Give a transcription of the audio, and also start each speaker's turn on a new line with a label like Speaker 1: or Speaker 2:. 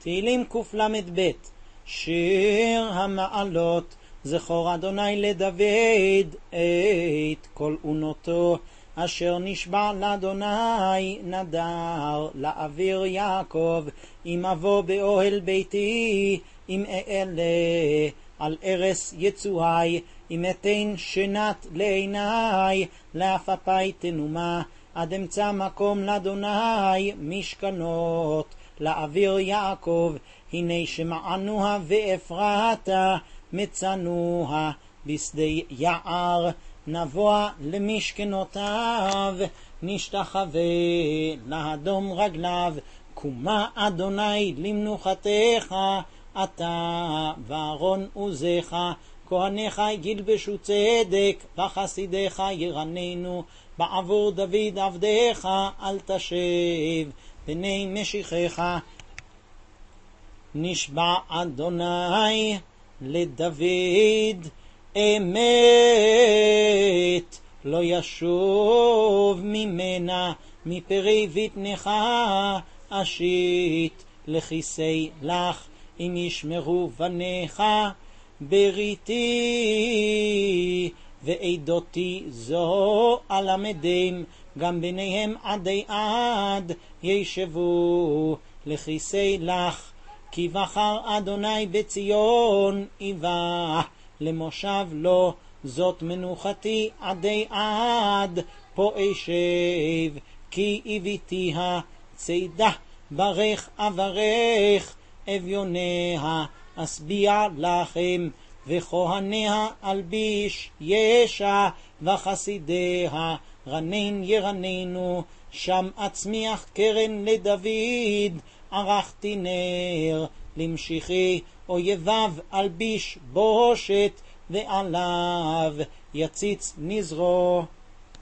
Speaker 1: תהילים קל"ב. שיר המעלות, זכור אדוני לדוד את כל אונותו, אשר נשבע לאדוני נדר לאוויר יעקב. אם אבוא באוהל ביתי, אם אעלה על ערש יצואי, אם אתן שנת לעיני, לעפפי תנומה, עד אמצא מקום לאדוני משכנות לאוויר יעקב. הנה שמענוה ואפרתה, מצנוה בשדה יער, נבוא למשכנותיו, נשתחווה לאדום רגליו. קומה אדוני למנוחתך, אתה ואהרון עוזך, כהניך ילבשו צדק, וחסידיך ירננו. בעבור דוד עבדיך אל תשב פני משיחך. נשבע אדוני לדוד אמת, לא ישוב ממנה, מפרי בטנך אשית לכיסי לך. אם ישמרו בניך בריתי ועדותי זו אלמדם, גם ביניהם עדי עד ישבו לכיסי לך. כי בחר אדוני בציון, איבה למושב לו, זאת מנוחתי עדי עד, פה אשב. כי איביתיה צידה ברך אברך, אביוניה אשביע לכם, וכהניה אלביש ישע, וחסידיה רנן ירננו. שם אצמיח קרן לדוד, ערכתי נר למשיחי, אויביו אלביש בושת, ועליו יציץ נזרו.